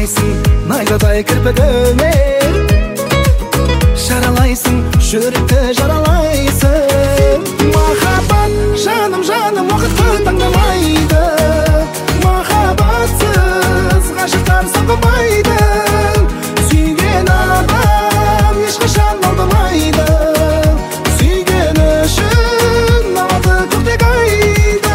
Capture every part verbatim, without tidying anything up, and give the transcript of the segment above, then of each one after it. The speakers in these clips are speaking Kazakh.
Жаралайсың найзадай кірпігіңе, жаралайсың жүректі жаралайсың. Махаббат жаным жаным уақытты таңдамайды, махаббатсыз ғашықтар сағынбайды. Сүйген адам ешқашан алдамайды, сүйген үшін алады көктек айды.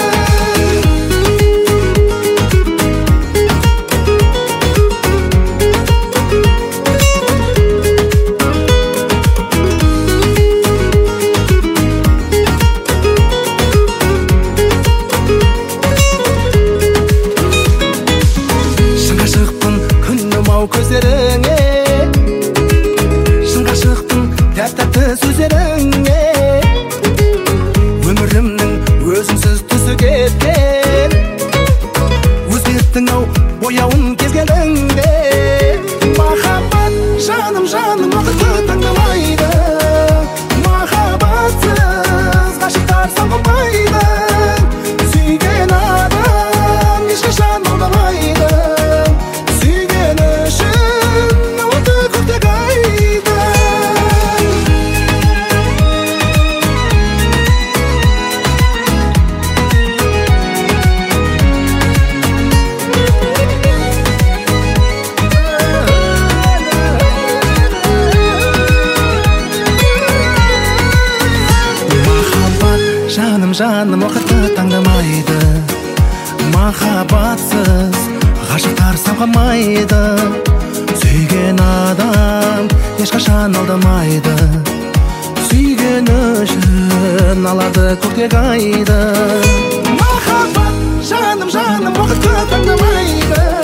Көздеріңе, шын ғашықпын тәп-тәтті сөздеріңе. Өмірімнің өзіңсіз түсі кеткен, өзгерттің ау бояуын кезгеніңде. Махаббат жаным жаным уақытты таңдамайды, махаббатсыз ғашықтар сағынбайды. Сүйген адам ешқашан алдамайды, жаным уақытты таңдамайды, махаббатсыз ғашықтар самғамайды. Сүйген адам ешқашан алдамайды, сүйген үшін алады көктек айды. Махаббат жаным жаным уақытты таңдамайды.